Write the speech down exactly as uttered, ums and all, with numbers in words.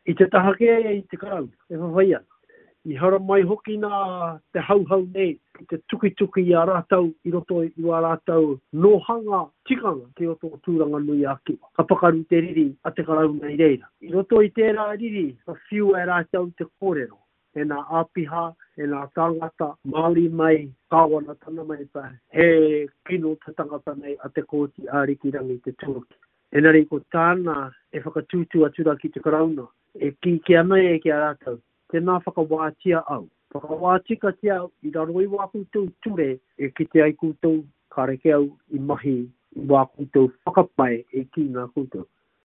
I te tahake e i te karau, e whawhaia. I hara mai hoki nā te hauhau nei, i te tuki tuki i a rātau, i roto i a rātau nohanga tikanga, te roto o tūranga nui ake. Ka pakaru te riri a te karau nei reira. I roto i tērā riri, ka whiu e rātau te kōrero. E nā āpiha, e nā tangata, Māori mai, kāwana tana mai pa, he kino te tangata nei a te kōti ārikirangi te tūraki. E nari ko tāna e whakatūtu atura ki te karauna, e ki kia mai e kia rātau. Tēnā whakawātia au. Whakawātika te au, i raro i wā koutou ture, e ki te ai koutou, ka reke au i mahi, i wā koutou whakapai e ki ngā koutou.